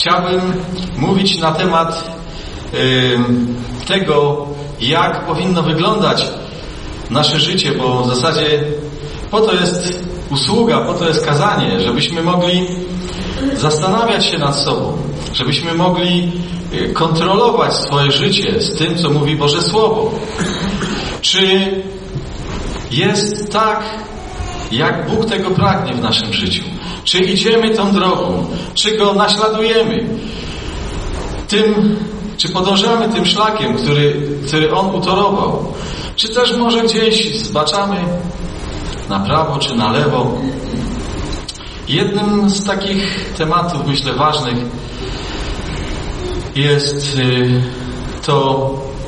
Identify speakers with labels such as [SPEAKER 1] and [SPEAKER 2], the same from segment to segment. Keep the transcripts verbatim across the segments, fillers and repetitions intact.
[SPEAKER 1] chciałbym mówić na temat y, tego, jak powinno wyglądać nasze życie, bo w zasadzie po to jest usługa, po to jest kazanie, żebyśmy mogli zastanawiać się nad sobą, żebyśmy mogli kontrolować swoje życie z tym, co mówi Boże Słowo. Czy jest tak, jak Bóg tego pragnie w naszym życiu? Czy idziemy tą drogą? Czy Go naśladujemy? Tym, czy podążamy tym szlakiem, który, który On utorował? Czy też może gdzieś zbaczamy na prawo czy na lewo? Jednym z takich tematów, myślę, ważnych jest to,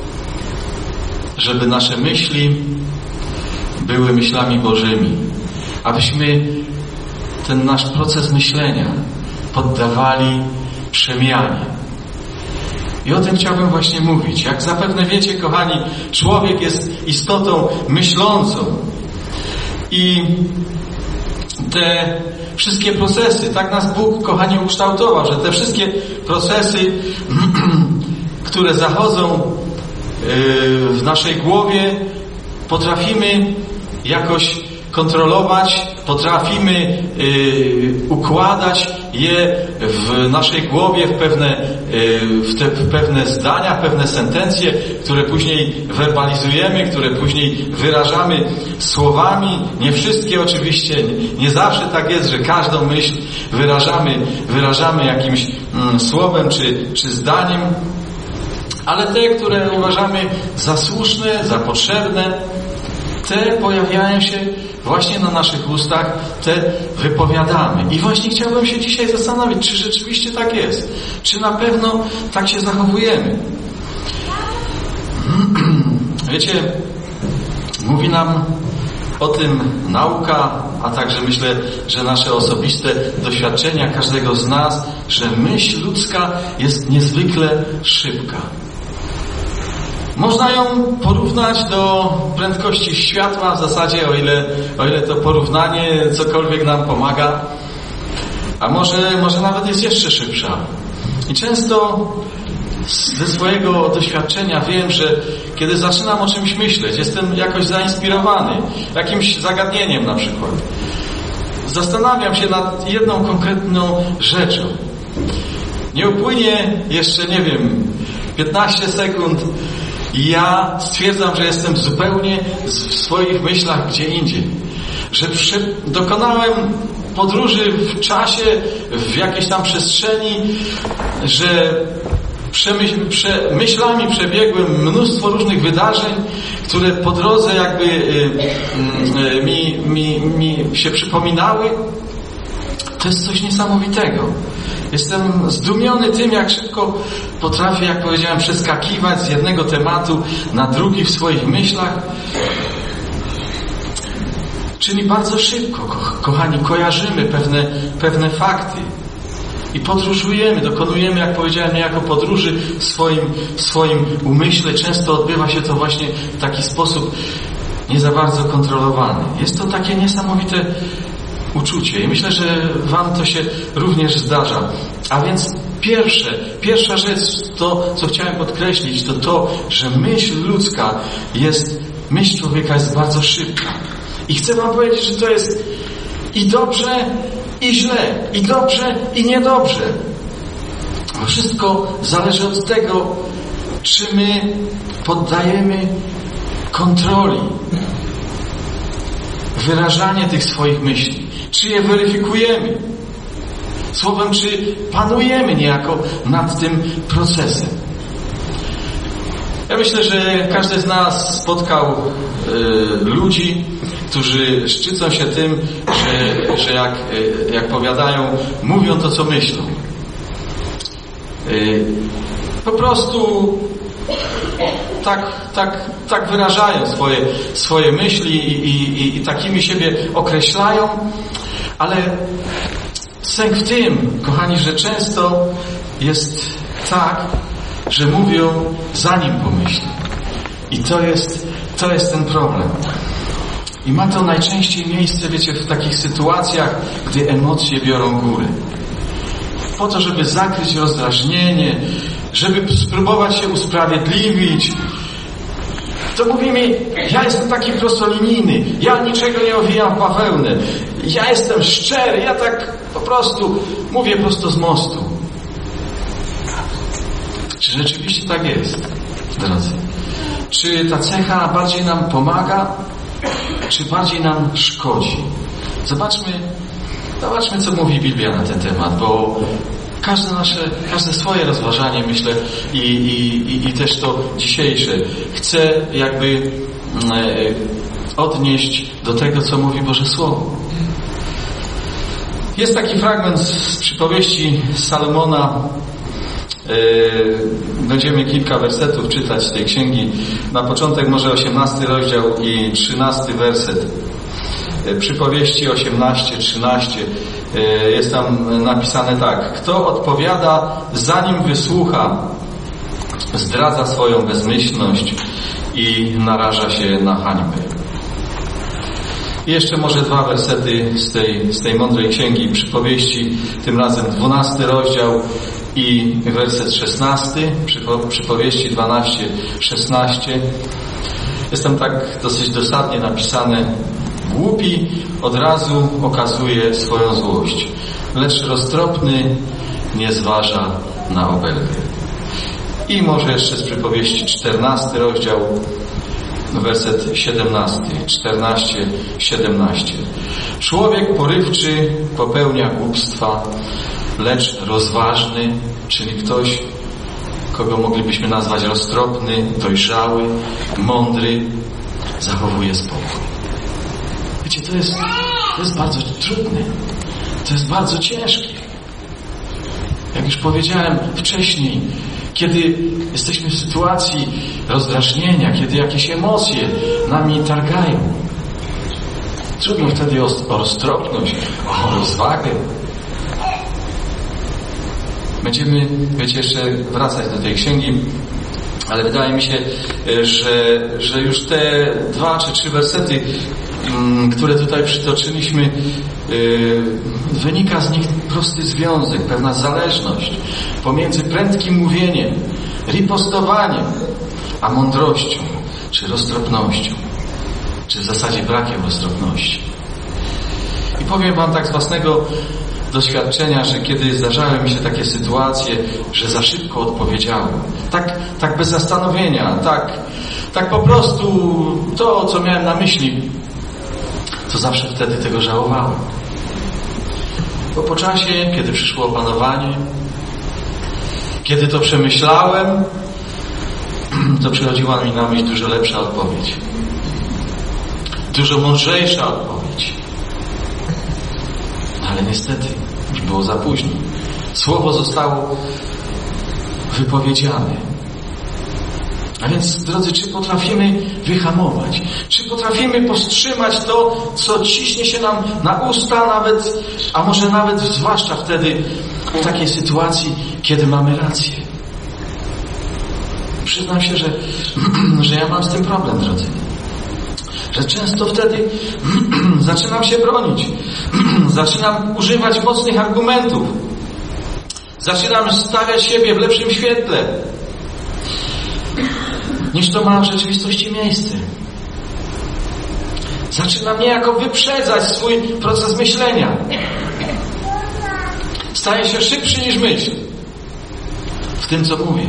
[SPEAKER 1] żeby nasze myśli były myślami Bożymi, abyśmy ten nasz proces myślenia poddawali przemianie. I o tym chciałbym właśnie mówić. Jak zapewne wiecie, kochani, człowiek jest istotą myślącą. I te wszystkie procesy, tak nas Bóg, kochani, ukształtował, że te wszystkie procesy, które zachodzą w naszej głowie, potrafimy jakoś kontrolować, potrafimy układać je w naszej głowie w pewne, w te w pewne zdania, pewne sentencje, które później werbalizujemy, które później wyrażamy słowami. Nie wszystkie oczywiście, nie zawsze tak jest, że każdą myśl wyrażamy, wyrażamy jakimś mm, słowem czy, czy zdaniem, ale te, które uważamy za słuszne, za potrzebne, te pojawiają się właśnie na naszych ustach, te wypowiadamy. I właśnie chciałbym się dzisiaj zastanowić, czy rzeczywiście tak jest. Czy na pewno tak się zachowujemy. Wiecie, mówi nam o tym nauka, a także myślę, że nasze osobiste doświadczenia każdego z nas, że myśl ludzka jest niezwykle szybka. Można ją porównać do prędkości światła w zasadzie, o ile, o ile to porównanie cokolwiek nam pomaga, a może, może nawet jest jeszcze szybsza. I często ze swojego doświadczenia wiem, że kiedy zaczynam o czymś myśleć, jestem jakoś zainspirowany, jakimś zagadnieniem na przykład. Zastanawiam się nad jedną konkretną rzeczą. Nie upłynie jeszcze, nie wiem, piętnaście sekund i ja stwierdzam, że jestem zupełnie w swoich myślach gdzie indziej. Że przy, dokonałem podróży w czasie, w jakiejś tam przestrzeni, że przemyśl, prze, myślami przebiegłem mnóstwo różnych wydarzeń, które po drodze jakby y, y, mi, mi, mi się przypominały. To jest coś niesamowitego. Jestem zdumiony tym, jak szybko potrafię, jak powiedziałem, przeskakiwać z jednego tematu na drugi w swoich myślach. Czyli bardzo szybko, ko- kochani, kojarzymy pewne, pewne fakty i podróżujemy, dokonujemy, jak powiedziałem, niejako podróży w swoim, w swoim umyśle. Często odbywa się to właśnie w taki sposób nie za bardzo kontrolowany. Jest to takie niesamowite uczucie i myślę, że wam to się również zdarza. A więc pierwsze, pierwsza rzecz, to co chciałem podkreślić, to to, że myśl ludzka jest, myśl człowieka jest bardzo szybka. I chcę wam powiedzieć, że to jest i dobrze, i źle, i dobrze, i niedobrze. Wszystko zależy od tego, czy my poddajemy kontroli wyrażanie tych swoich myśli, czy je weryfikujemy. Słowem, czy panujemy niejako nad tym procesem. Ja myślę, że każdy z nas spotkał y, ludzi, którzy szczycą się tym, że, że jak, y, jak powiadają, mówią to, co myślą. Y, po prostu tak, tak, tak wyrażają swoje, swoje myśli i, i, i takimi siebie określają, ale sęk w tym, kochani, że często jest tak, że mówią zanim pomyślą. I to jest, to jest ten problem. I ma to najczęściej miejsce, wiecie, w takich sytuacjach, gdy emocje biorą górę. po to, żeby zakryć rozdrażnienie, żeby spróbować się usprawiedliwić, to mówimy, ja jestem taki prostolinijny, ja niczego nie owijam w bawełnę, ja jestem szczery, ja tak po prostu mówię prosto z mostu. Czy rzeczywiście tak jest, drodzy? Czy ta cecha bardziej nam pomaga, czy bardziej nam szkodzi? Zobaczmy, zobaczmy, co mówi Biblia na ten temat, bo każde nasze, każde swoje rozważanie, myślę, i, i, i też to dzisiejsze, chcę jakby e, odnieść do tego, co mówi Boże Słowo. Jest taki fragment z przypowieści Salomona. Będziemy kilka wersetów czytać z tej księgi. Na początek może osiemnasty rozdział i trzynasty werset. Przypowieści osiemnaście, trzynaście. Jest tam napisane tak. Kto odpowiada, zanim wysłucha, zdradza swoją bezmyślność i naraża się na hańbę. I jeszcze może dwa wersety z tej, z tej mądrej księgi Przypowieści, tym razem dwunasty rozdział i werset szesnasty, Przypowieści dwanaście, szesnaście. Jest tam tak dosyć dosadnie napisane: głupi od razu okazuje swoją złość, lecz roztropny nie zważa na obelgę. I może jeszcze z Przypowieści czternasty rozdział, werset siedemnasty, czternaście, siedemnaście. Człowiek porywczy popełnia głupstwa, lecz rozważny, czyli ktoś, kogo moglibyśmy nazwać roztropny, dojrzały, mądry, zachowuje spokój. Wiecie, to jest, to jest bardzo trudne, to jest bardzo ciężkie. Jak już powiedziałem wcześniej, kiedy jesteśmy w sytuacji rozdrażnienia, kiedy jakieś emocje nami targają, trudno wtedy o, o roztropność, o rozwagę. Będziemy, wiecie, jeszcze wracać do tej księgi, ale wydaje mi się, że, że już te dwa czy trzy wersety, które tutaj przytoczyliśmy, wynika z nich prosty związek, pewna zależność pomiędzy prędkim mówieniem, ripostowaniem, a mądrością, czy roztropnością, czy w zasadzie brakiem roztropności. I powiem wam tak z własnego doświadczenia, że kiedy zdarzały mi się takie sytuacje, że za szybko odpowiedziałem, tak, tak bez zastanowienia, tak, tak po prostu to, co miałem na myśli, to zawsze wtedy tego żałowałem. Bo po czasie, kiedy przyszło opanowanie, kiedy to przemyślałem, to przychodziła mi na myśl dużo lepsza odpowiedź. Dużo mądrzejsza odpowiedź. Ale niestety, już było za późno. Słowo zostało wypowiedziane. A więc, drodzy, czy potrafimy wyhamować? Czy potrafimy powstrzymać to, co ciśnie się nam na usta, nawet, a może nawet zwłaszcza wtedy w takiej sytuacji, kiedy mamy rację? Przyznam się, że, że ja mam z tym problem, drodzy. Że często wtedy zaczynam się bronić. Zaczynam używać mocnych argumentów. Zaczynam stawiać siebie w lepszym świetle, niż to ma w rzeczywistości miejsce. Zaczynam niejako wyprzedzać swój proces myślenia. Staję się szybszy niż myśl w tym, co mówię.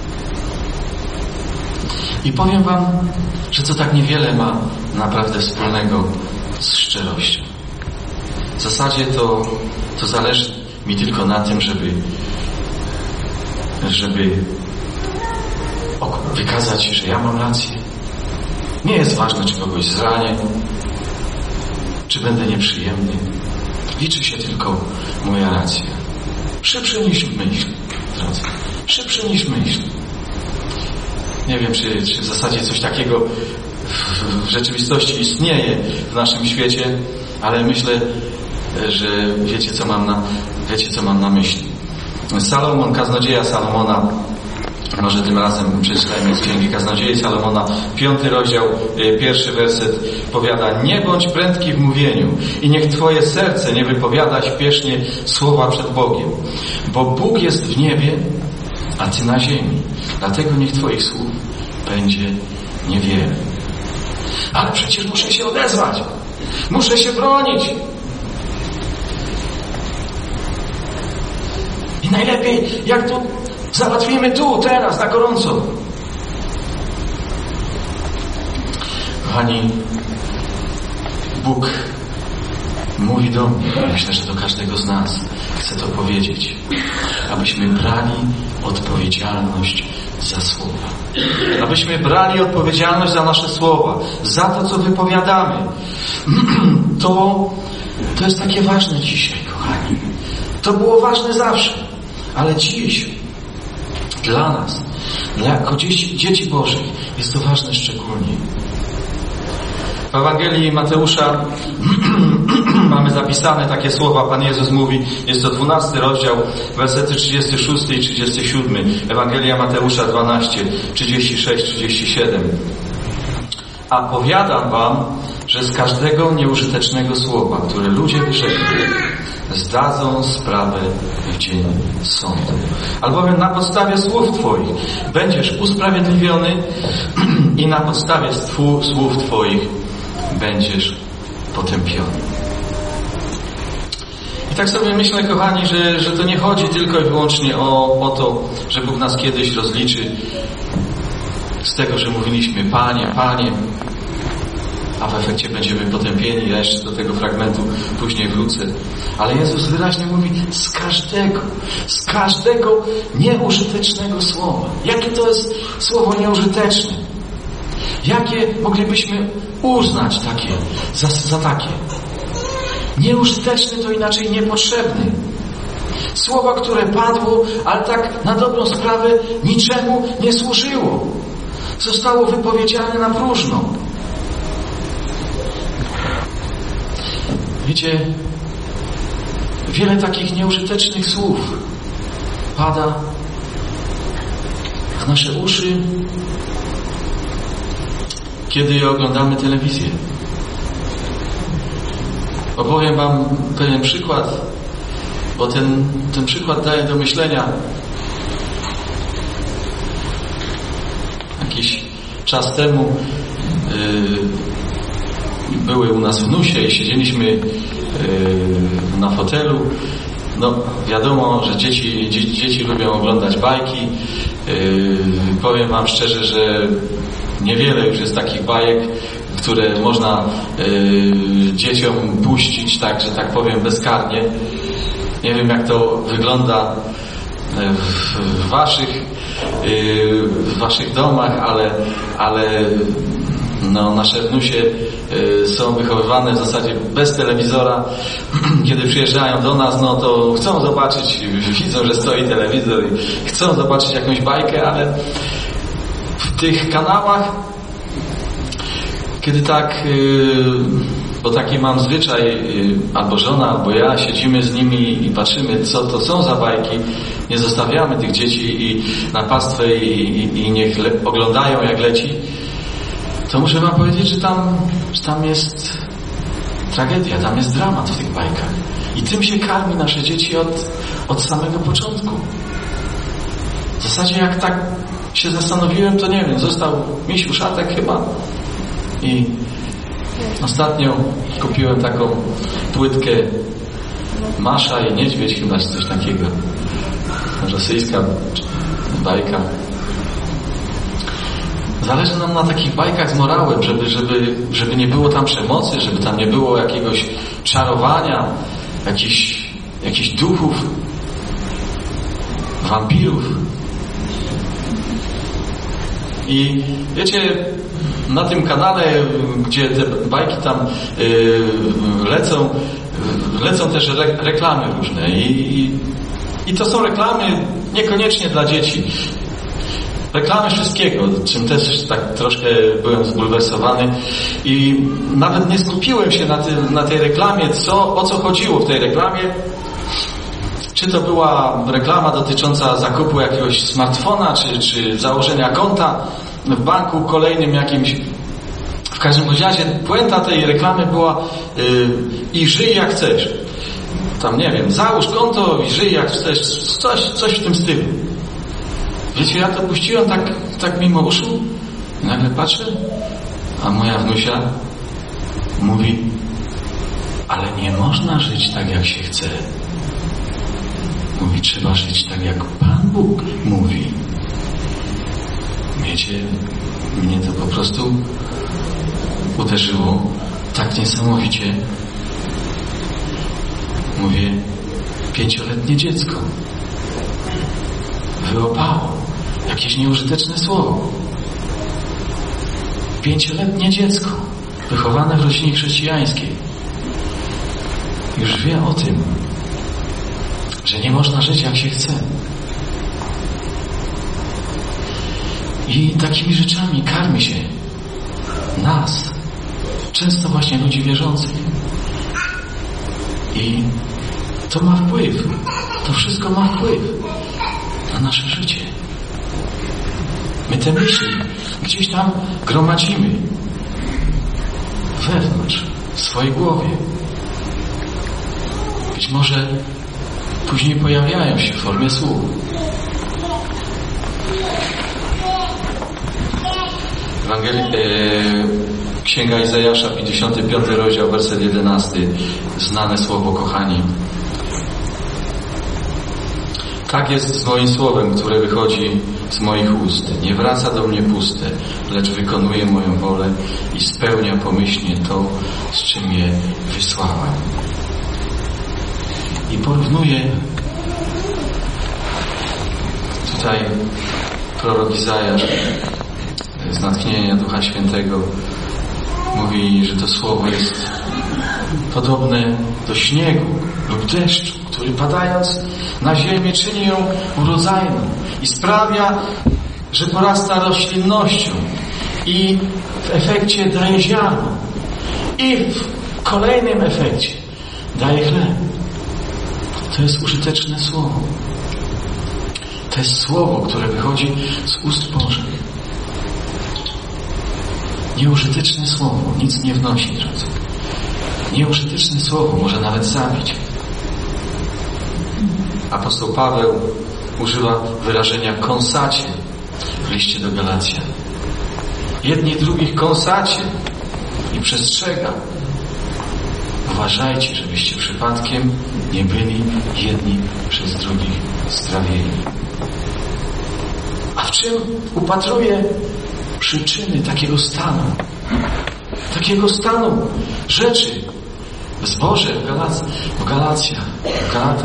[SPEAKER 1] I powiem wam, że to tak niewiele ma naprawdę wspólnego z szczerością. W zasadzie to, to zależy mi tylko na tym, żeby żeby wykazać, że ja mam rację. Nie jest ważne, czy kogoś zranię, czy będę nieprzyjemny. Liczy się tylko moja racja. Szybszy niż myśl, drodzy. Szybszy niż myśl. Nie wiem, czy, czy w zasadzie coś takiego w, w rzeczywistości istnieje w naszym świecie, ale myślę, że wiecie, co mam na, wiecie, co mam na myśli. Salomon, kaznodzieja Salomona, Może tym razem przeczytajmy z Księgi Kaznodziei Salomona, piąty rozdział, pierwszy werset powiada: nie bądź prędki w mówieniu i niech Twoje serce nie wypowiada śpiesznie słowa przed Bogiem, bo Bóg jest w niebie, a Ty na ziemi. Dlatego niech Twoich słów będzie niewiele. Ale przecież muszę się odezwać. Muszę się bronić. I najlepiej, jak to załatwimy tu, teraz, na gorąco. Kochani, Bóg mówi do mnie, myślę, że do każdego z nas chcę to powiedzieć, abyśmy brali odpowiedzialność za słowa. Abyśmy brali odpowiedzialność za nasze słowa, za to, co wypowiadamy. To, to jest takie ważne dzisiaj, kochani. To było ważne zawsze, ale dziś dla nas, dla jako dzieci, dzieci Bożych jest to ważne szczególnie. W Ewangelii Mateusza mamy zapisane takie słowa. Pan Jezus mówi, jest to dwunasty rozdział, wersety trzydziesty szósty i trzydziesty siódmy. Ewangelia Mateusza dwanaście, trzydzieści sześć, trzydzieści siedem. A powiadam wam, że z każdego nieużytecznego słowa, które ludzie wyrzekli, zdadzą sprawę w dzień sądu. Albowiem na podstawie słów Twoich będziesz usprawiedliwiony i na podstawie słów Twoich będziesz potępiony. I tak sobie myślę, kochani, że, że to nie chodzi tylko i wyłącznie o, o to, że Bóg nas kiedyś rozliczy z tego, że mówiliśmy Panie, Panie, a w efekcie będziemy potępieni. Ja jeszcze do tego fragmentu później wrócę. Ale Jezus wyraźnie mówi z każdego, z każdego nieużytecznego słowa. Jakie to jest słowo nieużyteczne? Jakie moglibyśmy uznać takie, za, za takie? Nieużyteczny to inaczej niepotrzebny. Słowa, które padło, ale tak na dobrą sprawę niczemu nie służyło. Zostało wypowiedziane na próżno. Wiecie, wiele takich nieużytecznych słów pada w nasze uszy, kiedy oglądamy telewizję. Opowiem wam pewien przykład, bo ten, ten przykład daje do myślenia. Jakiś czas temu yy, były u nas wnusie i siedzieliśmy yy, na fotelu. No wiadomo, że dzieci, dzieci, dzieci lubią oglądać bajki. Yy, powiem wam szczerze, że niewiele już jest takich bajek, które można y, dzieciom puścić, tak, że tak powiem, bezkarnie. Nie wiem, jak to wygląda w, w waszych y, w waszych domach, ale, ale no, nasze wnusie y, są wychowywane w zasadzie bez telewizora. Kiedy przyjeżdżają do nas, no to chcą zobaczyć, widzą, że stoi telewizor i chcą zobaczyć jakąś bajkę, ale w tych kanałach, kiedy tak, bo taki mam zwyczaj, albo żona, albo ja, siedzimy z nimi i patrzymy, co to są za bajki, nie zostawiamy tych dzieci i na pastwę i, i, i niech le, oglądają, jak leci, to muszę wam powiedzieć, że tam, że tam jest tragedia, tam jest dramat w tych bajkach. I tym się karmi nasze dzieci od, od samego początku. W zasadzie jak tak się zastanowiłem, to nie wiem, został misiu szatek chyba. I ostatnio kupiłem taką płytkę Masza i Niedźwiedź, chyba coś takiego. Rosyjska bajka. Zależy nam na takich bajkach z morałem, żeby, żeby, żeby nie było tam przemocy, żeby tam nie było jakiegoś czarowania, jakichś, jakichś duchów, wampirów. I wiecie, na tym kanale, gdzie te bajki tam yy, lecą, yy, lecą też re, reklamy różne i, i, i to są reklamy niekoniecznie dla dzieci. Reklamy wszystkiego, czym też tak troszkę byłem zbulwersowany i nawet nie skupiłem się na, tym, na tej reklamie, co, o co chodziło w tej reklamie, Czy to była reklama dotycząca zakupu jakiegoś smartfona, czy, czy założenia konta w banku kolejnym jakimś. W każdym razie puenta tej reklamy była yy, i żyj jak chcesz. Tam nie wiem, załóż konto i żyj jak chcesz. Coś, coś w tym stylu. Wiecie, ja to puściłem tak, tak mimo uszu. Nagle patrzę, a moja wnusia mówi: ale nie można żyć tak jak się chce. Mówi, trzeba żyć tak jak Pan Bóg mówi. Wiecie, mnie to po prostu uderzyło tak niesamowicie. Mówię, pięcioletnie dziecko wyłapało jakieś nieużyteczne słowo. Pięcioletnie dziecko wychowane w rodzinie chrześcijańskiej już wie o tym, że nie można żyć jak się chce. I takimi rzeczami karmi się nas, często właśnie ludzi wierzących. I to ma wpływ, to wszystko ma wpływ na nasze życie. My te myśli gdzieś tam gromadzimy wewnątrz, w swojej głowie. Być może później pojawiają się w formie słów. Ewangelii, e, Księga Izajasza, pięćdziesiąty piąty rozdział, werset jedenasty. Znane słowo, kochani. Tak jest z moim słowem, które wychodzi z moich ust. Nie wraca do mnie puste, lecz wykonuje moją wolę i spełnia pomyślnie to, z czym je wysłałem. I porównuje tutaj prorok Izajasz z natchnienia Ducha Świętego. Mówi, że to słowo jest podobne do śniegu lub deszczu, który padając na ziemię czyni ją urodzajną i sprawia, że porasta roślinnością i w efekcie daje ziarno i w kolejnym efekcie daje chleb. To jest użyteczne słowo. To jest słowo, które wychodzi z ust Bożych. Nieużyteczne słowo nic nie wnosi, drodzy. Nieużyteczne słowo może nawet zabić. Apostoł Paweł używa wyrażenia kąsacie w liście do Galacjan. Jedni drugich kąsacie i przestrzega. Uważajcie, żebyście przypadkiem nie byli jedni przez drugich strawieni. A w czym upatruje przyczyny takiego stanu? Takiego stanu rzeczy w zborze w, Galac- w Galacjach, w Galatach.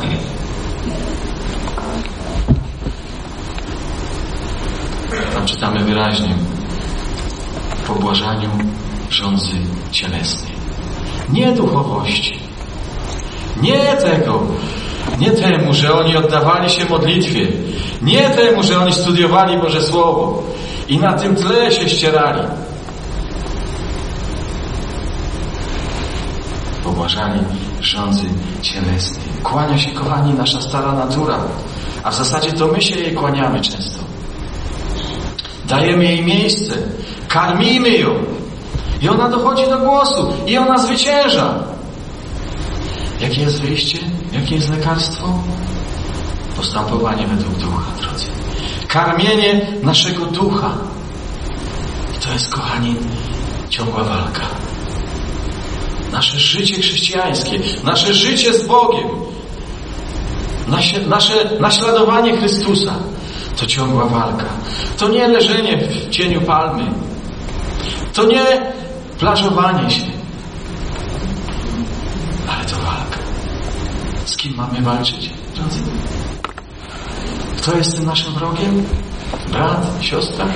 [SPEAKER 1] Tam czytamy wyraźnie: w pobłażaniu żądzy cielesnej. Nie duchowości. Nie tego. Nie temu, że oni oddawali się modlitwie. Nie temu, że oni studiowali Boże Słowo i na tym tle się ścierali. Pobłażali żądzy cielesnej. Kłania się, kochani, nasza stara natura, a w zasadzie to my się jej kłaniamy często. Dajemy jej miejsce, karmimy ją i ona dochodzi do głosu i ona zwycięża. Jakie jest wyjście? Jakie jest lekarstwo? Postępowanie według ducha, drodzy. Karmienie naszego ducha. I to jest, kochani, ciągła walka. Nasze życie chrześcijańskie, nasze życie z Bogiem, nasze, nasze naśladowanie Chrystusa to ciągła walka. To nie leżenie w cieniu palmy. To nie plażowanie się. Ale to walka. Z kim mamy walczyć, drodzy? Kto jest tym naszym wrogiem? Brat, siostra?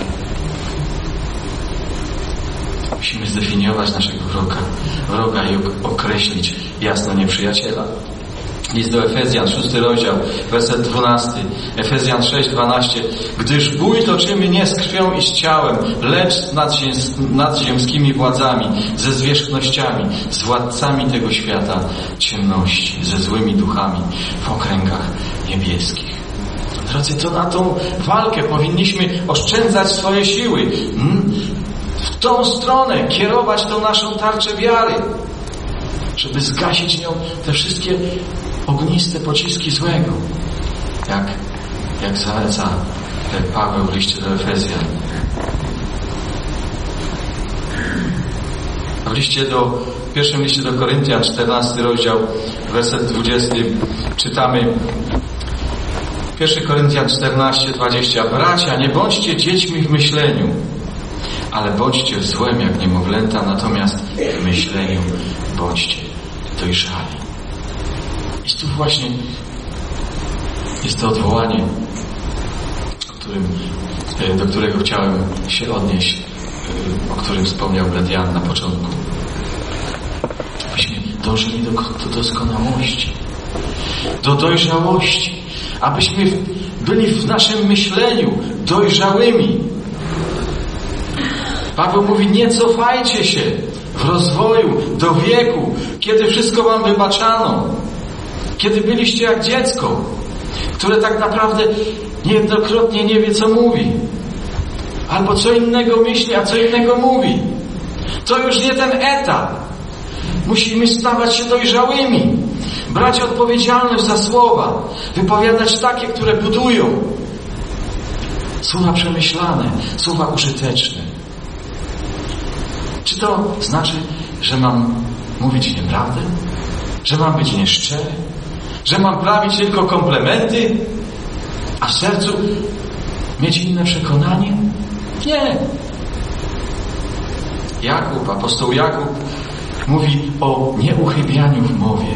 [SPEAKER 1] Musimy zdefiniować naszego wroga, wroga i określić jasno nieprzyjaciela. List do Efezjan, szósty rozdział, werset dwunasty. Efezjan sześć, dwanaście. Gdyż bój toczymy nie z krwią i z ciałem, lecz z nadziemskimi władzami, ze zwierzchnościami, z władcami tego świata ciemności, ze złymi duchami w okręgach niebieskich. Drodzy, to na tą walkę powinniśmy oszczędzać swoje siły. W tą stronę kierować tą naszą tarczę wiary, żeby zgasić nią te wszystkie ogniste pociski złego, jak, jak zaleca Paweł w liście do Efezjan. W liście do, w pierwszym liście do Koryntian, czternasty rozdział, werset dwudziesty, czytamy pierwszy Koryntian czternaście, dwadzieścia. Bracia, nie bądźcie dziećmi w myśleniu, ale bądźcie w złem jak niemowlęta, natomiast w myśleniu bądźcie dojrzali. I tu właśnie jest to odwołanie, o którym, do którego chciałem się odnieść, o którym wspomniał brat Jan na początku. Abyśmy dążyli do, do doskonałości, do dojrzałości, abyśmy byli w naszym myśleniu dojrzałymi. Paweł mówi, nie cofajcie się w rozwoju do wieku, kiedy wszystko wam wybaczano, kiedy byliście jak dziecko, które tak naprawdę niejednokrotnie nie wie, co mówi, albo co innego myśli, a co innego mówi. To już nie ten etap. Musimy stawać się dojrzałymi, brać odpowiedzialność za słowa, wypowiadać takie, które budują, słowa przemyślane, słowa użyteczne. Czy to znaczy, że mam mówić nieprawdę? Że mam być nieszczery? Że mam prawić tylko komplementy? A w sercu mieć inne przekonanie? Nie. Jakub, apostoł Jakub mówi o nieuchybianiu w mowie.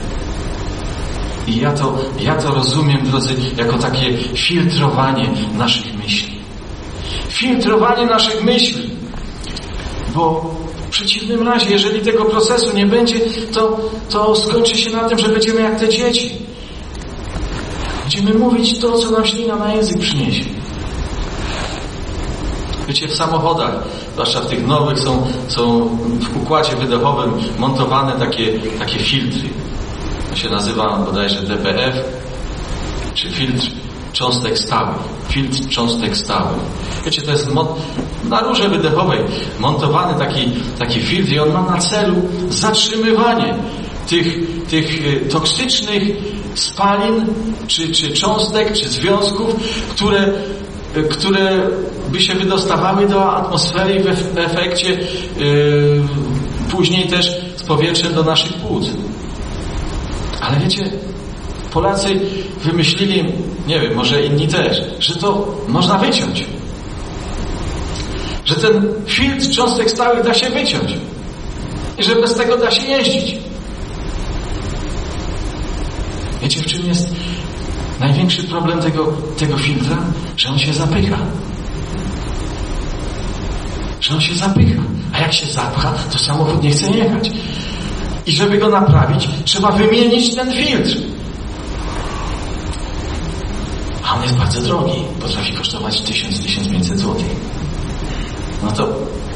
[SPEAKER 1] I ja to, ja to rozumiem, drodzy, jako takie filtrowanie naszych myśli. Filtrowanie naszych myśli. Bo w przeciwnym razie, jeżeli tego procesu nie będzie, to, to skończy się na tym, że będziemy jak te dzieci. Będziemy mówić to, co nam ślina na język przyniesie. Wiecie, w samochodach, zwłaszcza w tych nowych, są, są w układzie wydechowym montowane takie, takie filtry. To się nazywa bodajże D P F, czy filtr cząstek stałych. Filtr cząstek stałych. Wiecie, to jest mo- na rurze wydechowej montowany taki, taki filtr i on ma na celu zatrzymywanie tych, tych toksycznych spalin, czy, czy cząstek, czy związków, które, które by się wydostawały do atmosfery i w efekcie yy, później też z powietrzem do naszych płuc. Ale wiecie, Polacy wymyślili, nie wiem, może inni też, że to można wyciąć. Że ten filtr cząstek stałych da się wyciąć. I że bez tego da się jeździć. Wiecie, w czym jest największy problem tego, tego filtra? Że on się zapycha. Że on się zapycha. A jak się zapcha, to samochód nie chce jechać. I żeby go naprawić, trzeba wymienić ten filtr. A on jest bardzo drogi. Potrafi kosztować tysiąc do tysiąca pięćset złotych. No to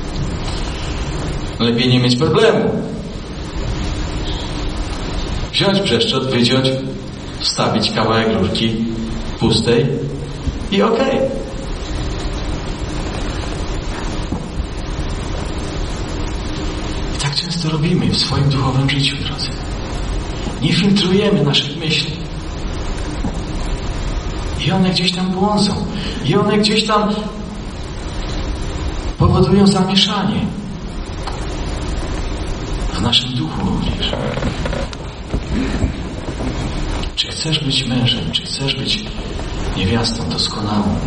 [SPEAKER 1] lepiej nie mieć problemu. Wziąć brzeszczot, wyciąć, wstawić kawałek rurki pustej i okej. Okay. I tak często robimy w swoim duchowym życiu, drodzy. Nie filtrujemy naszych myśli. I one gdzieś tam błądzą. I one gdzieś tam powodują zamieszanie. W naszym duchu również. Czy chcesz być mężem? Czy chcesz być niewiastą doskonałą?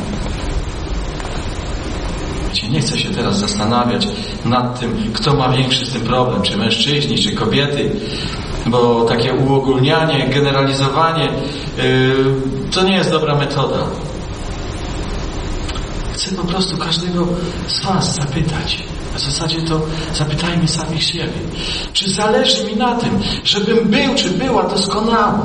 [SPEAKER 1] Wiecie, nie chcę się teraz zastanawiać nad tym, kto ma większy z tym problem. Czy mężczyźni, czy kobiety. Bo takie uogólnianie, generalizowanie yy, to nie jest dobra metoda. Chcę po prostu każdego z was zapytać, W zasadzie to zapytajmy samych siebie, czy zależy mi na tym, żebym był, czy była doskonała.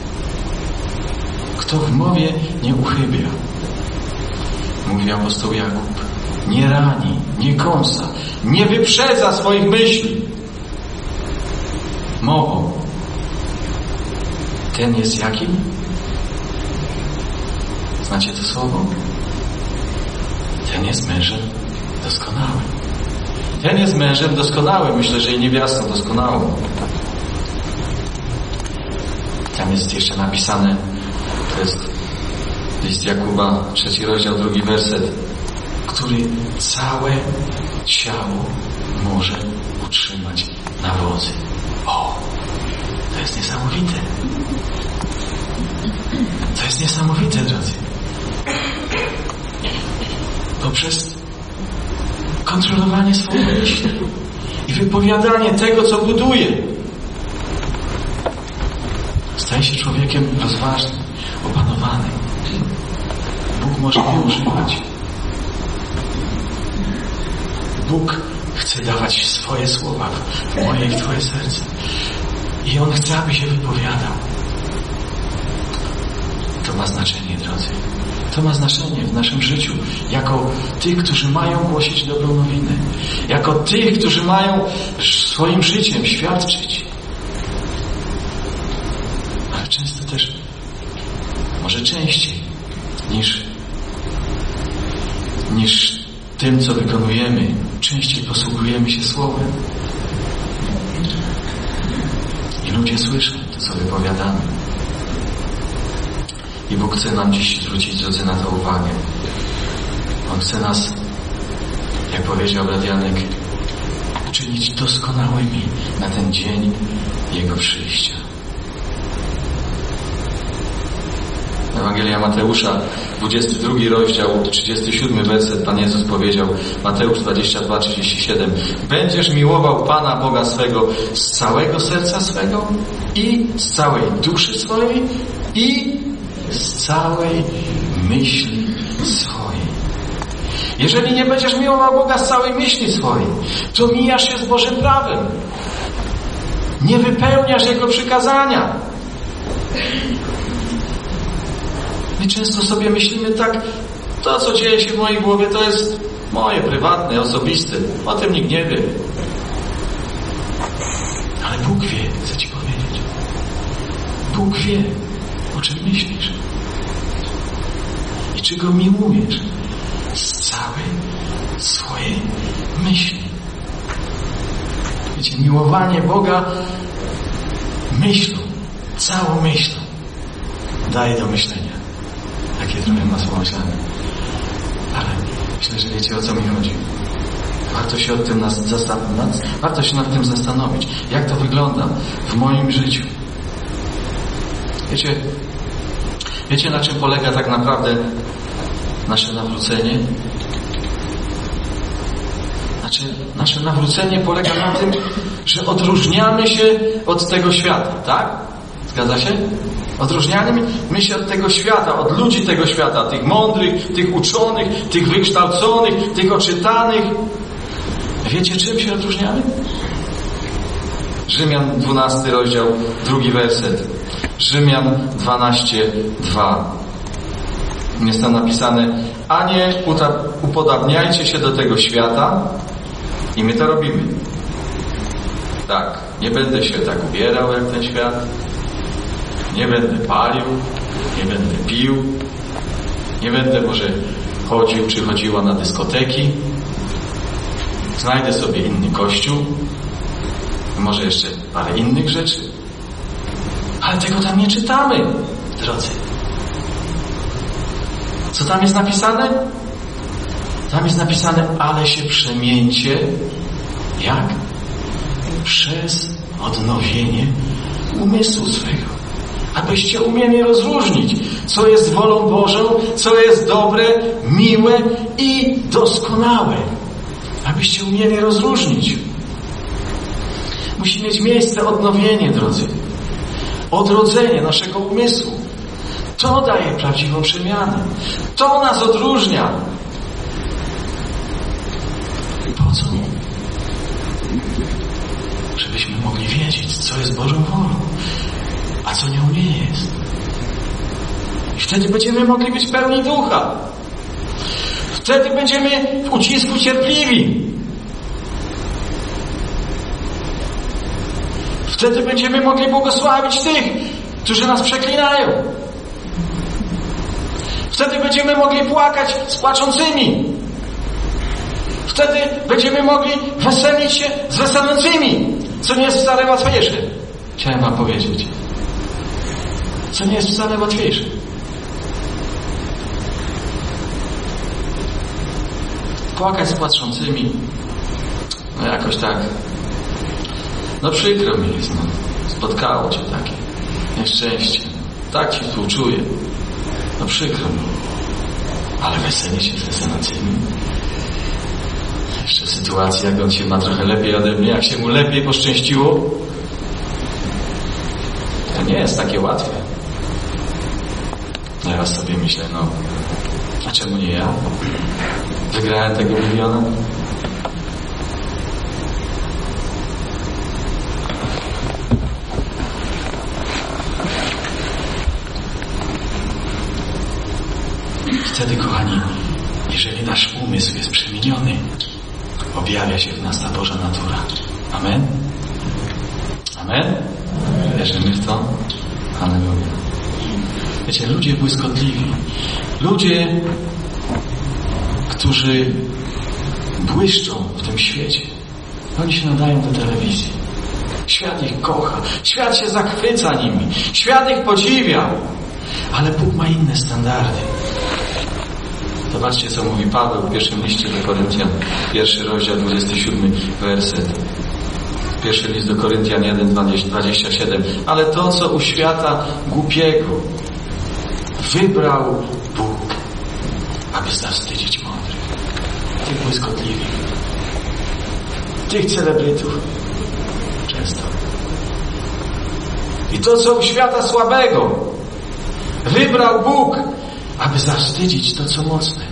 [SPEAKER 1] Kto w mowie nie uchybia, mówi apostoł Jakub, nie rani, nie kąsa, nie wyprzedza swoich myśli mową. Ten jest jakim? Znacie to słowo? Ten jest mężem doskonałym. Ten jest mężem doskonałym. Myślę, że i niewiastą doskonałą. Tam jest jeszcze napisane, to jest list Jakuba, trzeci rozdział, drugi werset, który całe ciało może utrzymać na wodzy. O! To jest niesamowite. To jest niesamowite, drodzy. Poprzez kontrolowanie swoich myśli i wypowiadanie tego, co buduje, staje się człowiekiem rozważnym, opanowanym. Bóg może je używać. Bóg chce dawać swoje słowa w moje i w Twoje serce. I On chce, aby się wypowiadał. To ma znaczenie, drodzy. To ma znaczenie w naszym życiu. Jako tych, którzy mają głosić dobrą nowinę. Jako tych, którzy mają swoim życiem świadczyć. Ale często też, może częściej niż, niż tym, co wykonujemy, częściej posługujemy się słowem. I ludzie słyszą to, co wypowiadamy. I Bóg chce nam dziś zwrócić, drodzy, na to uwagę. On chce nas, jak powiedział brat Janek, uczynić doskonałymi na ten dzień Jego przyjścia. Ewangelia Mateusza, dwudziesty drugi rozdział, trzydziesty siódmy werset, Pan Jezus powiedział, Mateusz dwadzieścia dwa, trzydzieści siedem, będziesz miłował Pana Boga swego z całego serca swego i z całej duszy swojej i z całej myśli swojej. Jeżeli nie będziesz miłował Boga z całej myśli swojej, to mijasz się z Bożym prawem. Nie wypełniasz Jego przykazania. My często sobie myślimy tak, to co dzieje się w mojej głowie to jest moje, prywatne, osobiste. O tym nikt nie wie. Ale Bóg wie, chcę Ci powiedzieć. Bóg wie, o czym myślisz. I czy Go miłujesz z całej swojej myśli. Wiecie, miłowanie Boga myślą, całą myślą daje do myślenia. Takie trochę masło myślane. Ale myślę, że wiecie, o co mi chodzi. Warto się od tym nas zastanowić. Warto się nad tym zastanowić. Jak to wygląda w moim życiu. Wiecie, wiecie na czym polega tak naprawdę nasze nawrócenie? Znaczy, nasze nawrócenie polega na tym, że odróżniamy się od tego świata, tak? Zgadza się? Odróżniamy my się od tego świata, od ludzi tego świata, tych mądrych, tych uczonych, tych wykształconych, tych oczytanych. Wiecie, czym się odróżniamy? Rzymian dwunasty rozdział, drugi werset. Rzymian dwanaście, dwa. Jest tam napisane, a nie upodabniajcie się do tego świata. I my to robimy. Tak, nie będę się tak ubierał jak ten świat. Nie będę palił, nie będę pił, nie będę może chodził czy chodziła na dyskoteki. Znajdę sobie inny kościół, może jeszcze parę innych rzeczy. Ale tego tam nie czytamy, drodzy. Co tam jest napisane? Tam jest napisane, ale się przemieńcie. Jak? Przez odnowienie umysłu swego. Abyście umieli rozróżnić, co jest wolą Bożą, co jest dobre, miłe i doskonałe. Abyście umieli rozróżnić. Musi mieć miejsce odnowienie, drodzy. Odrodzenie naszego umysłu. To daje prawdziwą przemianę. To nas odróżnia. Po co? Żebyśmy mogli wiedzieć, co jest Bożą wolą, a co nią nie jest. I wtedy będziemy mogli być pełni ducha. Wtedy będziemy w ucisku cierpliwi. Wtedy będziemy mogli błogosławić tych, którzy nas przeklinają. Wtedy będziemy mogli płakać z płaczącymi. Wtedy będziemy mogli weselić się z weselącymi, co nie jest wcale łatwiejsze. Chciałem wam powiedzieć. Co nie jest wcale łatwiejsze. Płakać z płaczącymi, no jakoś tak, no przykro mi jest, no. Spotkało cię takie nieszczęście. Tak ci współczuję. No przykro mi. Ale weselić się z weselącymi. Jeszcze sytuacja, jak on się ma trochę lepiej ode mnie, jak się mu lepiej poszczęściło. To nie jest takie łatwe. Teraz sobie myślę, no, a czemu nie ja? Wygrałem tego miliona? Wtedy, kochani, jeżeli nasz umysł jest przemieniony, objawia się w nas ta Boża natura. Amen? Amen? Wierzymy w to? Halleluja. Wiecie, ludzie błyskotliwi, ludzie, którzy błyszczą w tym świecie, oni się nadają do telewizji. Świat ich kocha, świat się zachwyca nimi, świat ich podziwia, ale Bóg ma inne standardy. Zobaczcie, co mówi Paweł w pierwszym liście do Koryntian, pierwszy rozdział, dwudziesty siódmy werset. Pierwszy list do Koryntian jeden, dwadzieścia siedem. Ale to, co u świata głupiego wybrał Bóg, aby zawstydzić mądrych, tych błyskotliwych, tych celebrytów często. I to, co u świata słabego wybrał Bóg, aby zawstydzić to, co mocne.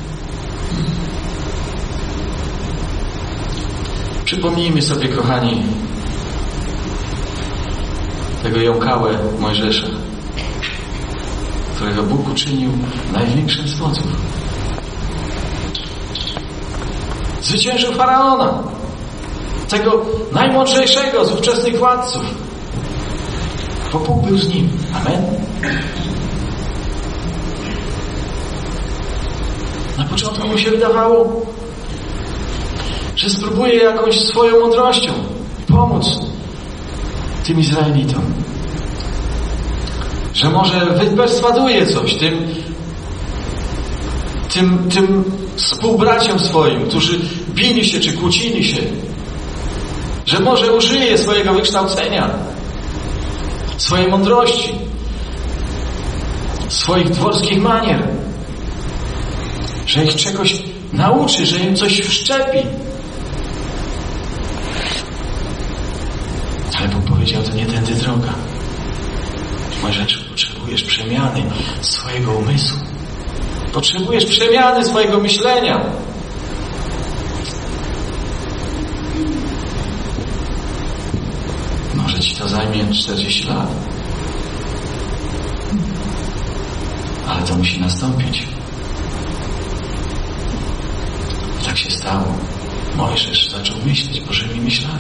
[SPEAKER 1] Przypomnijmy sobie, kochani, tego jąkałę Mojżesza, którego Bóg uczynił największym z wodzów. Zwyciężył Faraona, tego najmądrzejszego z ówczesnych władców, bo Bóg był z nim. Amen? Na początku mu się wydawało, że spróbuje jakąś swoją mądrością pomóc tym Izraelitom. Że może wyperswaduje coś tym, tym, tym współbraciom swoim, którzy bili się czy kłócili się. Że może użyje swojego wykształcenia, swojej mądrości, swoich dworskich manier. Że ich czegoś nauczy, że im coś wszczepi. Ale Bóg powiedział, to nie tędy droga. Mojżeszu, potrzebujesz przemiany swojego umysłu. Potrzebujesz przemiany swojego myślenia. Może ci to zajmie czterdzieści lat. Ale to musi nastąpić. Tak się stało. Mojżesz zaczął myśleć Bożymi myślami.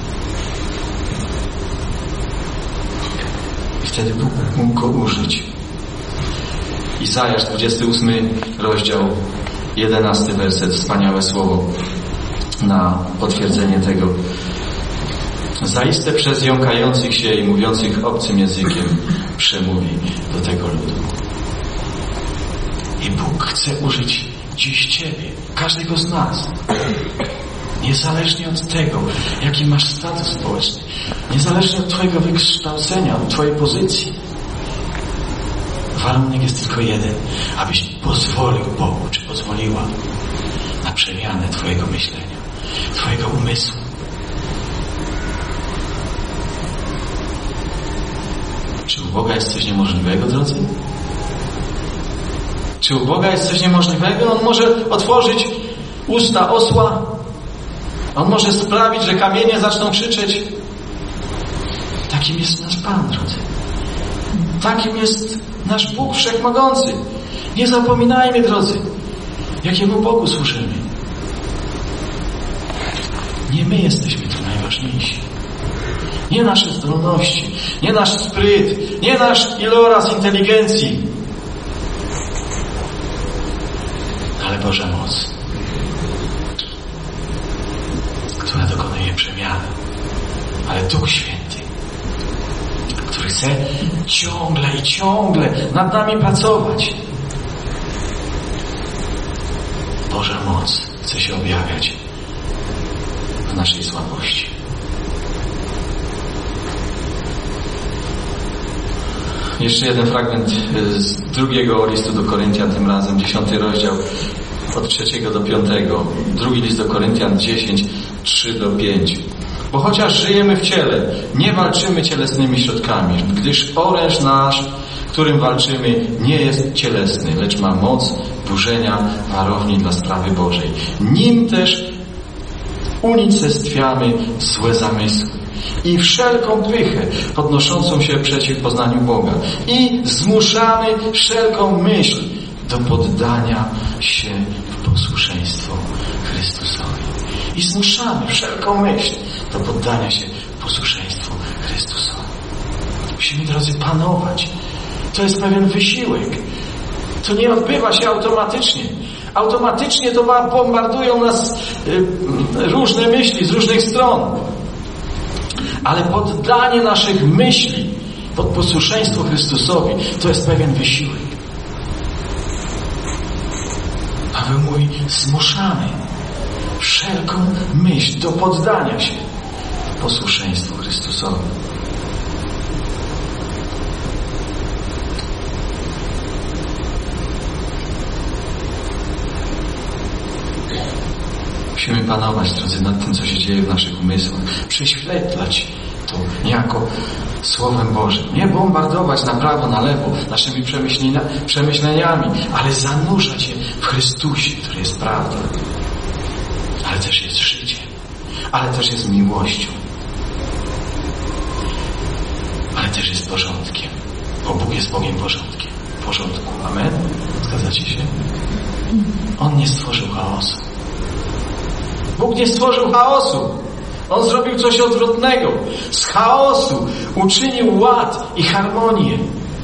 [SPEAKER 1] I wtedy Bóg mógł go użyć. Izajasz, dwudziesty ósmy rozdział, jedenasty werset, wspaniałe słowo na potwierdzenie tego. Zaiste przez jąkających się i mówiących obcym językiem przemówi do tego ludu. I Bóg chce użyć dziś Ciebie, każdego z nas. Niezależnie od tego, jaki masz status społeczny, niezależnie od Twojego wykształcenia, od Twojej pozycji. Warunek jest tylko jeden, abyś pozwolił Bogu, czy pozwoliła na przemianę Twojego myślenia, Twojego umysłu. Czy u Boga jest coś niemożliwego, drodzy? Czy u Boga jest coś niemożliwego? On może otworzyć usta osła On może sprawić, że kamienie zaczną krzyczeć. Takim jest nasz Pan, drodzy. Takim jest nasz Bóg Wszechmogący. Nie zapominajmy, drodzy, jakiemu Bogu służymy. Nie my jesteśmy tu najważniejsi. Nie nasze zdolności, nie nasz spryt, nie nasz iloraz inteligencji, ale Boża moc, która dokonuje przemiany. Ale Duch Święty, który chce ciągle i ciągle nad nami pracować. Boża moc chce się objawiać w naszej słabości. Jeszcze jeden fragment z drugiego listu do Koryntian, tym razem dziesiąty rozdział, od trzeciego do piątego. Drugi list do Koryntian dziesięć, trzy do pięć. Bo chociaż żyjemy w ciele, nie walczymy cielesnymi środkami, gdyż oręż nasz, którym walczymy, nie jest cielesny, lecz ma moc burzenia warowni dla sprawy Bożej. Nim też unicestwiamy złe zamysły i wszelką pychę podnoszącą się przeciw poznaniu Boga i zmuszamy wszelką myśl do poddania się w posłuszeństwo Chrystusowi. I zmuszamy wszelką myśl do poddania się w posłuszeństwo Chrystusowi. Musimy, drodzy, panować. To jest pewien wysiłek. To nie odbywa się automatycznie. Automatycznie to bombardują nas y, różne myśli z różnych stron. Ale poddanie naszych myśli pod posłuszeństwo Chrystusowi to jest pewien wysiłek. Paweł mówi, zmuszamy wszelką myśl do poddania się posłuszeństwu Chrystusowi. Musimy panować, drodzy, nad tym, co się dzieje w naszych umysłach. Prześwietlać to niejako Słowem Bożym. Nie bombardować na prawo, na lewo naszymi przemyśleniami, ale zanurzać się w Chrystusie, który jest prawdą. Ale też jest życiem. Ale też jest miłością. Ale też jest porządkiem. Bo Bóg jest Bogiem porządkiem. Porządku. Amen? Zgadzacie się? On nie stworzył chaosu. Bóg nie stworzył chaosu. On zrobił coś odwrotnego. Z chaosu uczynił ład i harmonię.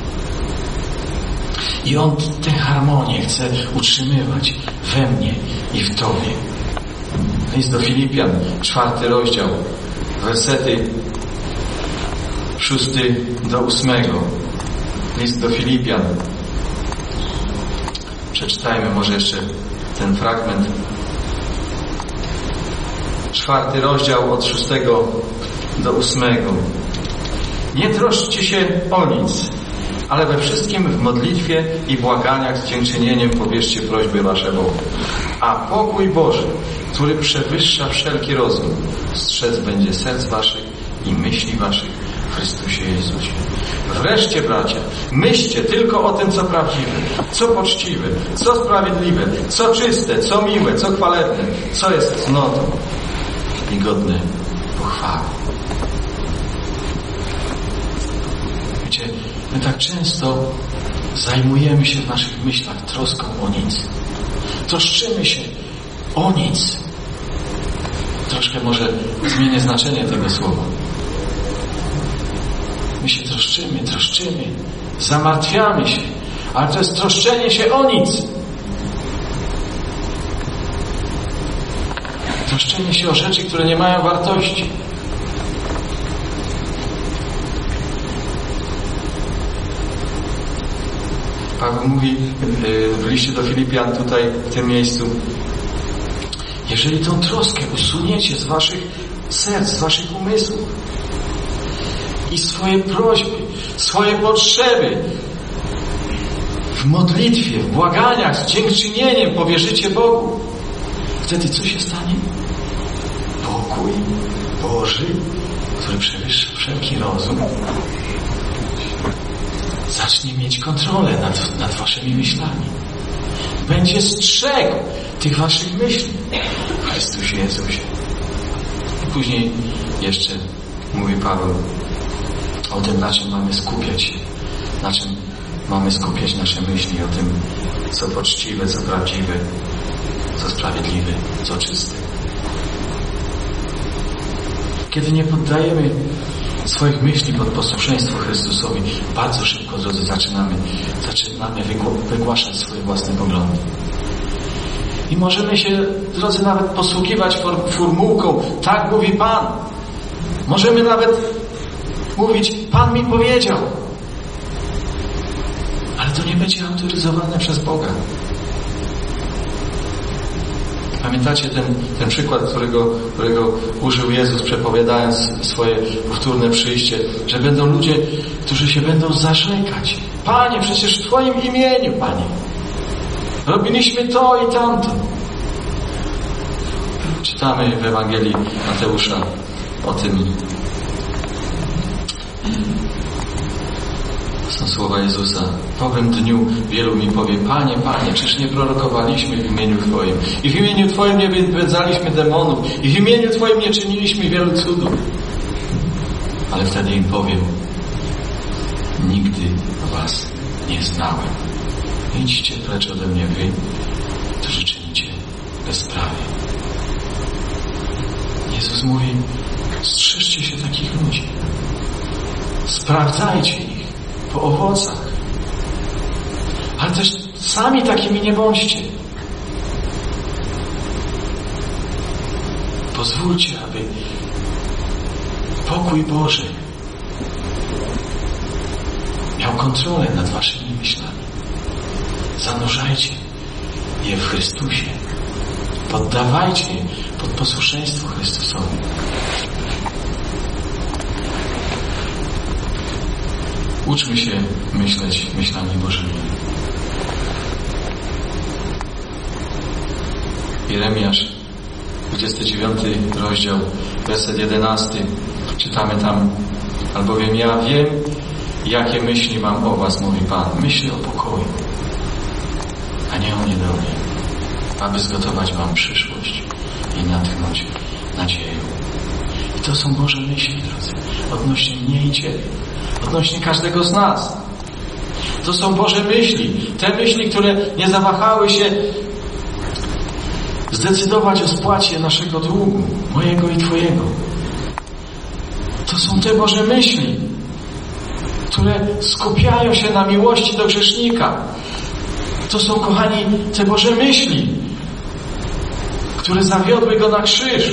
[SPEAKER 1] I On tę harmonię chce utrzymywać we mnie i w Tobie. List do Filipian, czwarty rozdział, wersety szósty do ósmego. List do Filipian. Przeczytajmy może jeszcze ten fragment. Czwarty rozdział od szóstego do ósmego. Nie troszczcie się o nic, ale we wszystkim w modlitwie i błaganiach z dziękczynieniem powierzcie prośby wasze Bogu. A pokój Boży, który przewyższa wszelki rozum, strzec będzie serc waszych i myśli waszych w Chrystusie Jezusie. Wreszcie, bracia, myślcie tylko o tym, co prawdziwe, co poczciwe, co sprawiedliwe, co czyste, co miłe, co chwalebne, co jest cnotą i godne pochwały. Wiecie, my tak często zajmujemy się w naszych myślach troską o nic. Troszczymy się o nic. Troszkę może zmienię znaczenie tego słowa. My się troszczymy, troszczymy, zamartwiamy się, ale to jest troszczenie się o nic. Troszczenie się o rzeczy, które nie mają wartości. Paweł mówi w liście do Filipian tutaj w tym miejscu: jeżeli tą troskę usuniecie z waszych serc, z waszych umysłów i swoje prośby, swoje potrzeby w modlitwie, w błaganiach, z dziękczynieniem powierzycie Bogu, wtedy co się stanie? Pokój Boży, który przewyższa wszelki rozum, zacznie mieć kontrolę nad, nad waszymi myślami. Będzie strzegł tych waszych myśli w Chrystusie Jezusie. później jeszcze mówi Paweł o tym, na czym mamy skupiać się, na czym mamy skupiać nasze myśli, o tym, co poczciwe, co prawdziwe, co sprawiedliwe, co czyste. Kiedy nie poddajemy swoich myśli pod posłuszeństwo Chrystusowi, bardzo szybko, drodzy, zaczynamy, zaczynamy wygłaszać swoje własne poglądy. I możemy się, drodzy, nawet posługiwać formułką, tak mówi Pan. Możemy nawet mówić, Pan mi powiedział. Ale to nie będzie autoryzowane przez Boga. Pamiętacie ten, ten przykład, którego, którego użył Jezus, przepowiadając swoje powtórne przyjście, że będą ludzie, którzy się będą zarzekać. Panie, przecież w Twoim imieniu, Panie, robiliśmy to i tamto. Czytamy w Ewangelii Mateusza o tym. Są słowa Jezusa. W owym dniu wielu mi powie, Panie, Panie, czyż nie prorokowaliśmy w imieniu Twoim i w imieniu Twoim nie wypędzaliśmy demonów i w imieniu Twoim nie czyniliśmy wielu cudów. Ale wtedy im powiem, nigdy Was nie znałem. Idźcie precz ode mnie wy, którzy czynicie bezprawie. Jezus mówi, strzeżcie się takich ludzi. Sprawdzajcie ich po owocach. Ale też sami takimi nie bądźcie. Pozwólcie, aby pokój Boży miał kontrolę nad waszymi myślami. Zanurzajcie je w Chrystusie. Poddawajcie je pod posłuszeństwo Chrystusowi. Uczmy się myśleć myślami Bożymi. Jeremiasz, dwudziesty dziewiąty rozdział, werset jedenasty. Czytamy tam, albowiem ja wiem, jakie myśli mam o was, mówi Pan. Myśli o pokoju, a nie o niedoli, aby zgotować wam przyszłość i natchnąć nadzieję. I to są Boże myśli, drodzy, odnośnie mnie i Ciebie, odnośnie każdego z nas. To są Boże myśli, te myśli, które nie zawahały się zdecydować o spłacie naszego długu, mojego i Twojego. To są te Boże myśli, które skupiają się na miłości do grzesznika. To są, kochani, te Boże myśli, które zawiodły Go na krzyż.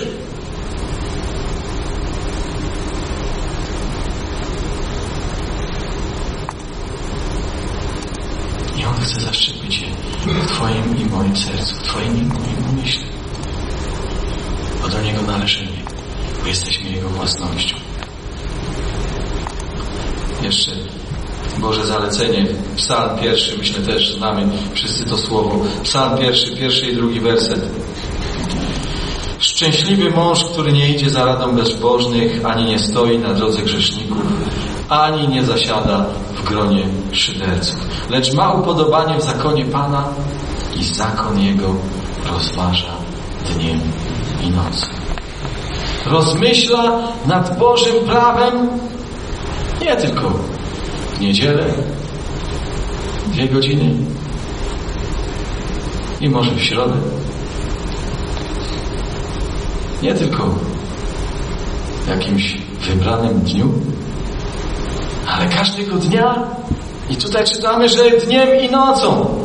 [SPEAKER 1] I On chce zaszczepić je w Twoim i moim sercu, w Twoim i moim umyśle. Bo do Niego należymy, bo jesteśmy Jego własnością. Jeszcze Boże zalecenie, Psalm pierwszy, myślę też znamy wszyscy to słowo. Psalm pierwszy, pierwszy i drugi werset. Szczęśliwy mąż, który nie idzie za radą bezbożnych, ani nie stoi na drodze grzeszników, ani nie zasiada w gronie szyderców, lecz ma upodobanie w zakonie Pana i zakon Jego rozważa dniem i nocą. Rozmyśla nad Bożym prawem nie tylko w niedzielę, dwie godziny i może w środę. Nie tylko w jakimś wybranym dniu, ale każdego dnia. I tutaj czytamy, że dniem i nocą.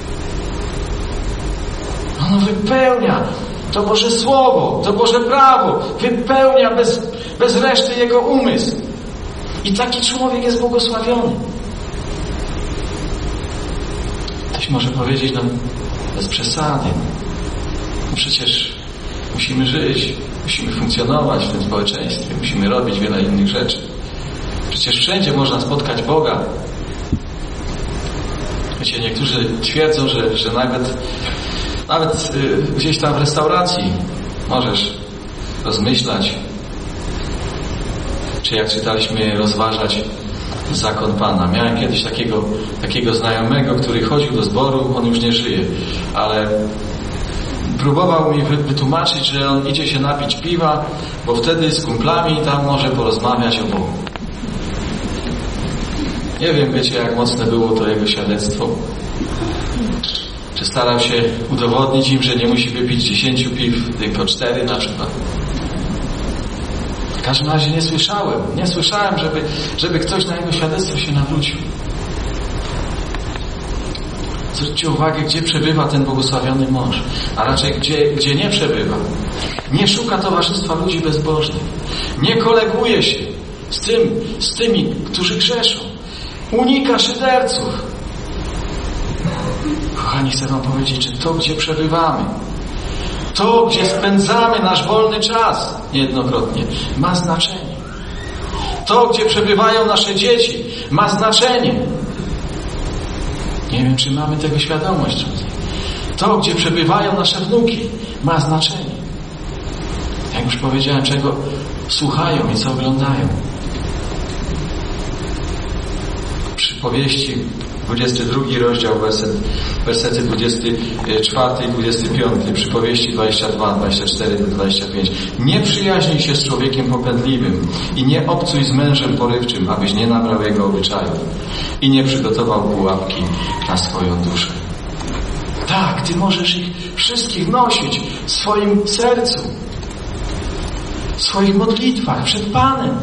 [SPEAKER 1] Ono wypełnia to Boże Słowo, to Boże prawo. Wypełnia bez, bez reszty Jego umysł. I taki człowiek jest błogosławiony. Ktoś może powiedzieć, no bez przesady. No przecież musimy żyć, musimy funkcjonować w tym społeczeństwie, musimy robić wiele innych rzeczy. Przecież wszędzie można spotkać Boga. Wiecie, niektórzy twierdzą, że, że nawet, nawet y, gdzieś tam w restauracji możesz rozmyślać, czy jak czytaliśmy, rozważać zakon Pana. Miałem kiedyś takiego, takiego znajomego, który chodził do zboru, on już nie żyje, ale próbował mi wytłumaczyć, że on idzie się napić piwa, bo wtedy z kumplami tam może porozmawiać o Bogu. Nie wiem, wiecie, jak mocne było to jego świadectwo. Czy starał się udowodnić im, że nie musi wypić dziesięciu piw, tylko cztery na przykład. W każdym razie nie słyszałem, nie słyszałem, żeby, żeby ktoś na jego świadectwo się nawrócił. Zwróćcie uwagę, gdzie przebywa ten błogosławiony mąż, a raczej gdzie, gdzie nie przebywa. Nie szuka towarzystwa ludzi bezbożnych. Nie koleguje się z tym, z tymi, którzy grzeszą. Unika szyderców. Kochani, chcę wam powiedzieć, że to, gdzie przebywamy, to, gdzie spędzamy nasz wolny czas niejednokrotnie, ma znaczenie. To, gdzie przebywają nasze dzieci, ma znaczenie. Nie wiem, czy mamy tego świadomość. To, gdzie przebywają nasze wnuki, ma znaczenie. Jak już powiedziałem, czego słuchają i co oglądają. Przypowieści, dwudziesty drugi rozdział, werset, wersety dwudziesty czwarty i dwudziesty piąty, Przypowieści dwadzieścia dwa, dwadzieścia cztery do dwudziestego piątego. Nie przyjaźnij się z człowiekiem popędliwym i nie obcuj z mężem porywczym, abyś nie nabrał jego obyczajów i nie przygotował pułapki na swoją duszę. Tak, ty możesz ich wszystkich nosić w swoim sercu, w swoich modlitwach przed Panem.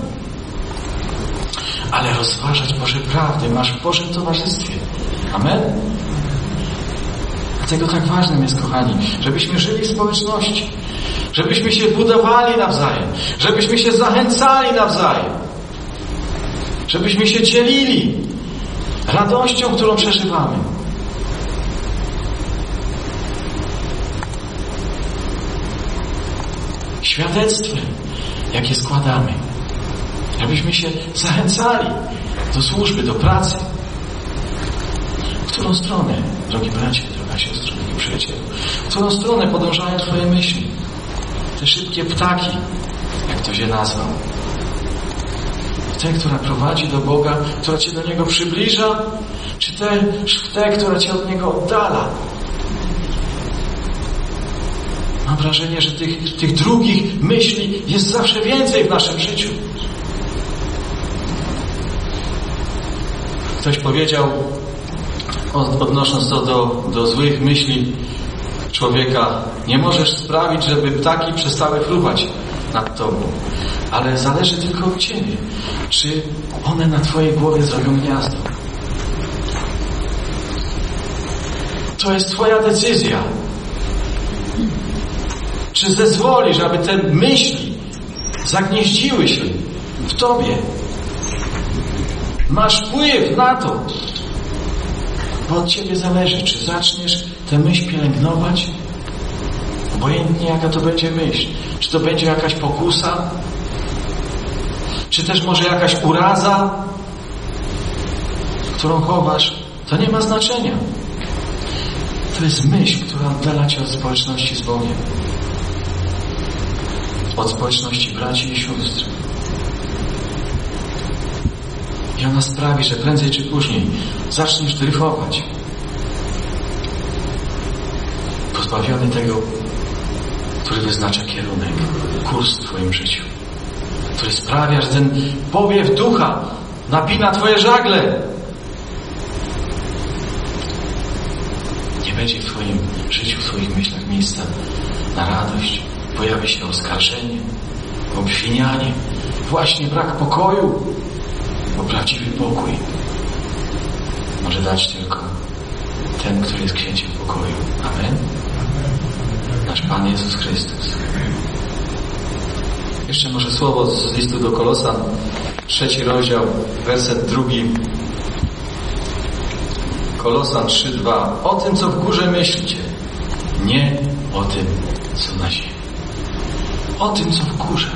[SPEAKER 1] Ale rozważać Boże prawdy masz w Bożym towarzystwie. Amen? Dlatego tak ważnym jest, kochani, żebyśmy żyli w społeczności, żebyśmy się budowali nawzajem, żebyśmy się zachęcali nawzajem, żebyśmy się dzielili radością, którą przeżywamy. Świadectwem, jakie składamy. Żebyśmy się zachęcali do służby, do pracy. W którą stronę, drogi bracie, droga siostro, drogi przyjacielu, w którą stronę podążają twoje myśli? Te szybkie ptaki, jak to się nazwał. W tę, która prowadzi do Boga, która cię do Niego przybliża, czy te, w tę, która cię od Niego oddala? Mam wrażenie, że tych, tych drugich myśli jest zawsze więcej w naszym życiu. Ktoś powiedział, odnosząc to do, do złych myśli człowieka, nie możesz sprawić, żeby ptaki przestały fruwać nad tobą, ale zależy tylko od ciebie, czy one na twojej głowie zrobią gniazdo. To jest twoja decyzja. Czy zezwolisz, aby te myśli zagnieździły się w tobie? Masz wpływ na to, bo od ciebie zależy, czy zaczniesz tę myśl pielęgnować, obojętnie jaka to będzie myśl. Czy to będzie jakaś pokusa, czy też może jakaś uraza, którą chowasz, to nie ma znaczenia. To jest myśl, która oddala cię od społeczności z Bogiem, od społeczności braci i sióstr. I ona sprawi, że prędzej czy później zaczniesz dryfować. Pozbawiony tego, który wyznacza kierunek, kurs w twoim życiu. Który sprawia, że ten powiew ducha napina twoje żagle. Nie będzie w twoim życiu, w twoich myślach miejsca na radość. Pojawi się oskarżenie, obwinianie, właśnie brak pokoju. Bo prawdziwy pokój może dać tylko ten, który jest księciem pokoju. Amen? Nasz Pan Jezus Chrystus. Jeszcze może słowo z listu do Kolosan, trzeci rozdział, werset drugi. Kolosan trzy, dwa. O tym, co w górze myślicie, nie o tym, co na ziemi. O tym, co w górze.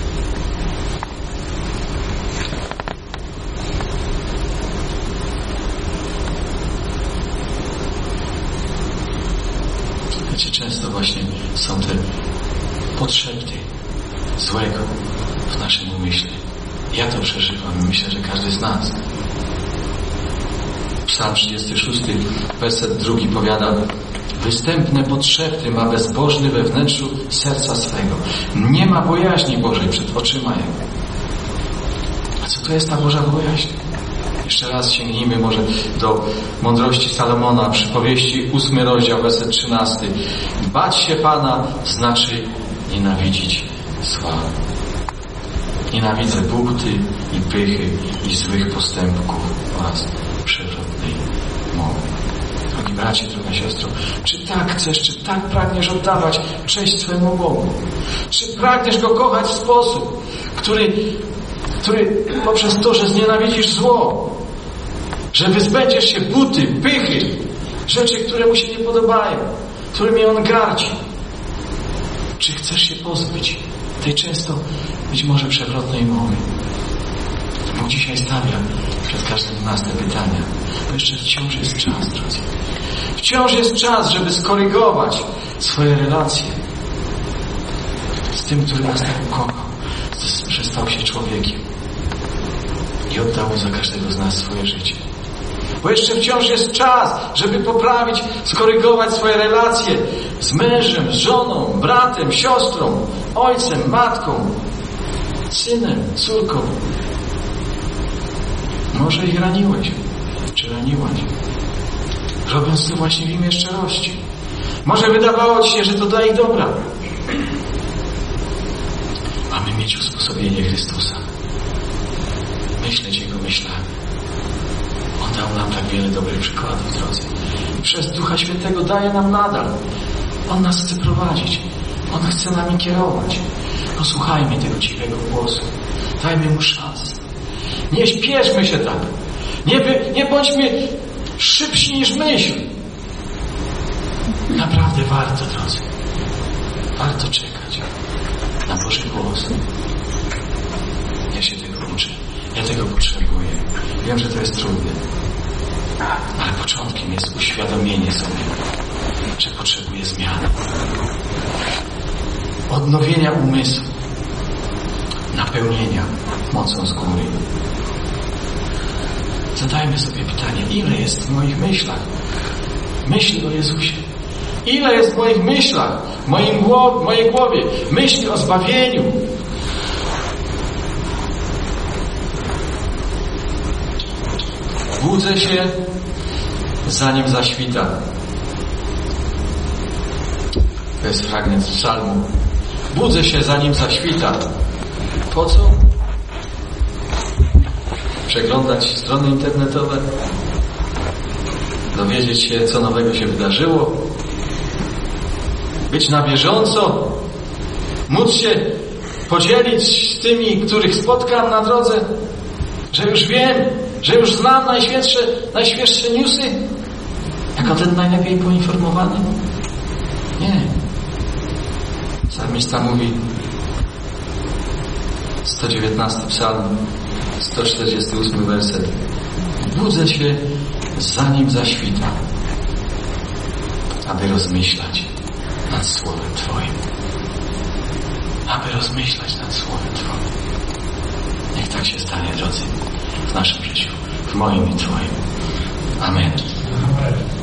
[SPEAKER 1] Wiecie, często właśnie są te podszepty złego w naszym umyśle. Ja to przeżywam i myślę, że każdy z nas. Psalm trzydziesty szósty, werset drugi powiada: występne podszepty ma bezbożny we wnętrzu serca swego. Nie ma bojaźni Bożej przed oczyma Jego. A co to jest ta Boża bojaźń? Jeszcze raz sięgnijmy może do mądrości Salomona, przypowieści ósmy rozdział, werset trzynasty. Bać się Pana znaczy nienawidzić zła. Nienawidzę buchty i pychy i złych postępków oraz przewrotnej mowy. Drogi bracie, droga siostro, czy tak chcesz, czy tak pragniesz oddawać cześć swemu Bogu? Czy pragniesz Go kochać w sposób, który, który poprzez to, że znienawidzisz zło, że wyzbędziesz się buty, pychy, rzeczy, które Mu się nie podobają, którymi On gardzi? Czy chcesz się pozbyć tej często być może przewrotnej mowy? Bóg dzisiaj stawia przed każdym z nas te pytania, bo jeszcze wciąż jest czas, drodzy. Wciąż jest czas, żeby skorygować swoje relacje z tym, który nas tak ukochał, że stał się człowiekiem i oddał Mu za każdego z nas swoje życie. Bo jeszcze wciąż jest czas, żeby poprawić, skorygować swoje relacje z mężem, z żoną, bratem, siostrą, ojcem, matką, synem, córką. Może ich raniłeś, czy raniłaś, robiąc to właśnie w imię szczerości. Może wydawało ci się, że to dla ich dobra. Mamy mieć usposobienie Chrystusa. Myśleć Jego myślami. On dał nam tak wiele dobrych przykładów, drodzy. I przez Ducha Świętego daje nam nadal. On nas chce prowadzić. On chce nami kierować. Posłuchajmy tego cichego głosu. Dajmy Mu szansę. Nie śpieszmy się tak. Nie, by, nie bądźmy szybsi niż myśl. Naprawdę warto, drodzy. Warto czekać na Boży głos. Ja się tego uczę. Ja tego potrzebuję. Wiem, że to jest trudne. Ale początkiem jest uświadomienie sobie, że potrzebuję zmiany. Odnowienia umysłu. Napełnienia mocą z góry. Zadajmy sobie pytanie, ile jest w moich myślach myśli o Jezusie? Ile jest w moich myślach, w moim głow, w mojej głowie myśli o zbawieniu? Budzę się, zanim zaświta. To jest fragment z psalmu. Budzę się, zanim zaświta. Po co? Przeglądać strony internetowe? Dowiedzieć się, co nowego się wydarzyło? Być na bieżąco? Móc się podzielić z tymi, których spotkam na drodze? Że już wiem, że już znam najświeższe, najświeższe newsy? Jako ten najlepiej poinformowany? Nie. Psalmista mówi, sto dziewiętnasty psalm, sto czterdziesty ósmy werset. Budzę się, zanim zaświta, aby rozmyślać nad Słowem Twoim. Aby rozmyślać nad Słowem Twoim. Niech tak się stanie, drodzy, w naszym życiu, w moim i Twoim. Amen.